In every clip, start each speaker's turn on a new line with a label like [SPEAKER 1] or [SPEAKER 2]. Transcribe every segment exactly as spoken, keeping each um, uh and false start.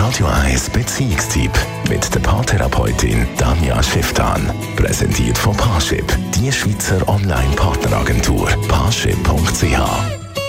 [SPEAKER 1] Radio eins Beziehungstyp mit der Paartherapeutin Danja Schifftan. Präsentiert von Parship, die Schweizer Online-Partneragentur. Parship punkt c h.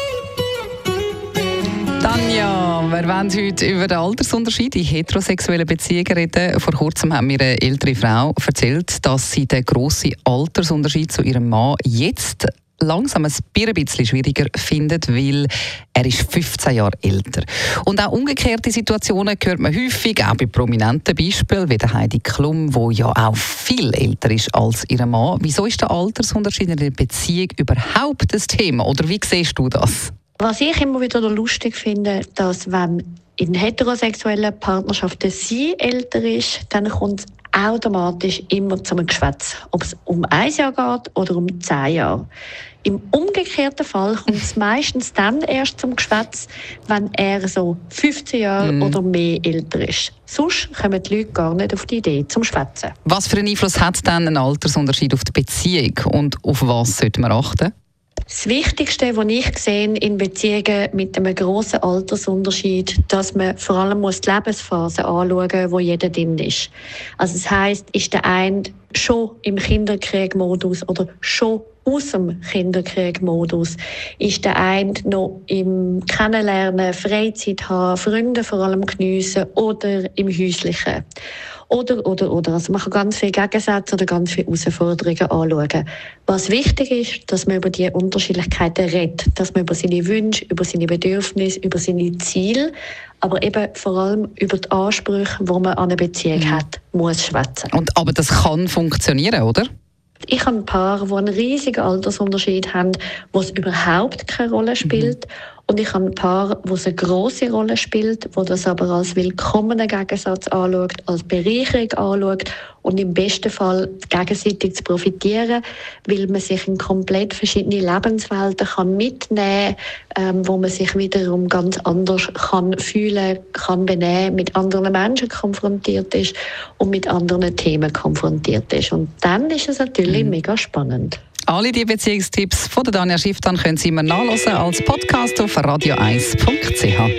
[SPEAKER 2] Danja, wir wollen heute über den Altersunterschied in heterosexuellen Beziehungen reden. Vor kurzem hat mir eine ältere Frau erzählt, dass sie den grossen Altersunterschied zu ihrem Mann jetzt langsam ein bisschen schwieriger findet, weil er ist fünfzehn Jahre älter. Und auch umgekehrte Situationen hört man häufig, auch bei prominenten Beispielen, wie der Heidi Klum, die ja auch viel älter ist als ihr Mann. Wieso ist der Altersunterschied in der Beziehung überhaupt ein Thema? Oder wie siehst du das?
[SPEAKER 3] Was ich immer wieder lustig finde, dass wenn in heterosexuellen Partnerschaften sie älter ist, dann kommt es automatisch immer zum Geschwätz. Ob es um ein Jahr geht oder um zehn Jahre. Im umgekehrten Fall kommt es meistens dann erst zum Geschwätz, wenn er so fünfzehn Jahre mm. oder mehr älter ist. Sonst kommen die Leute gar nicht auf die Idee zum Schwätzen. Was
[SPEAKER 2] für einen Einfluss hat denn ein Altersunterschied auf die Beziehung und auf was sollte man achten?
[SPEAKER 3] Das Wichtigste, was ich sehe in Beziehungen mit einem grossen Altersunterschied, dass man vor allem muss die Lebensphase anschauen muss, wo jeder drin ist. Also das heisst, ist der eine schon im Kinderkrieg-Modus oder schon aus dem Kinderkrieg-Modus? Ist der eine noch im Kennenlernen, Freizeit haben, Freunde vor allem geniessen oder im Häuslichen? Oder, oder, oder. Also man kann ganz viele Gegensätze oder ganz viele Herausforderungen anschauen. Was wichtig ist, dass man über diese Unterschiedlichkeiten redet, dass man über seine Wünsche, über seine Bedürfnisse, über seine Ziele, aber eben vor allem über die Ansprüche, die man an eine Beziehung mhm. hat, muss schwätzen.
[SPEAKER 2] Und, aber das kann funktionieren, oder?
[SPEAKER 3] Ich habe ein Paar, die einen riesigen Altersunterschied haben, wo es überhaupt keine Rolle spielt. Mhm. Und ich habe ein Paar, wo es eine grosse Rolle spielt, wo das aber als willkommenen Gegensatz anschaut, als Bereicherung anschaut und im besten Fall gegenseitig zu profitieren, weil man sich in komplett verschiedene Lebenswelten kann mitnehmen kann, ähm, wo man sich wiederum ganz anders kann fühlen, kann benehmen, mit anderen Menschen konfrontiert ist und mit anderen Themen konfrontiert ist. Und dann ist es natürlich mhm. mega spannend.
[SPEAKER 2] Alle die Beziehungstipps von der Danja Schifftan können Sie immer nachlesen als Podcast auf radio eins punkt c h.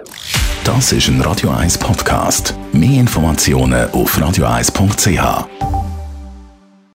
[SPEAKER 1] Das ist ein Radio eins Podcast. Mehr Informationen auf radio eins punkt c h.